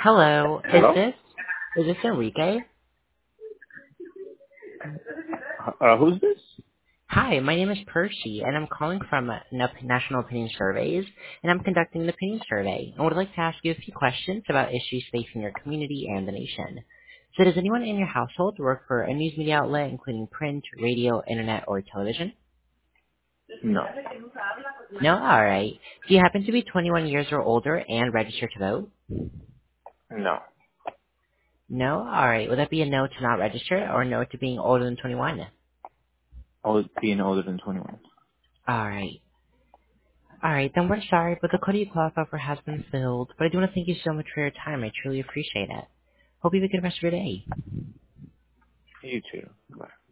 Hello, Hello? is this Enrique? Who's this? Hi, my name is Percy, and I'm calling from National Opinion Surveys, and I'm conducting an opinion survey, and would like to ask you a few questions about issues facing your community and the nation. So does anyone in your household work for a news media outlet, including print, radio, internet, or television? No. No? Alright. Do you happen to be 21 years or older and registered to vote? No. No? Alright. Would that be a no to not register, or no to being older than 21? Being older than 21. Alright. Alright, then we're sorry, but the code you qualify for has been filled. But I do want to thank you so much for your time. I truly appreciate it. Hope you have a good rest of your day. You too. Bye.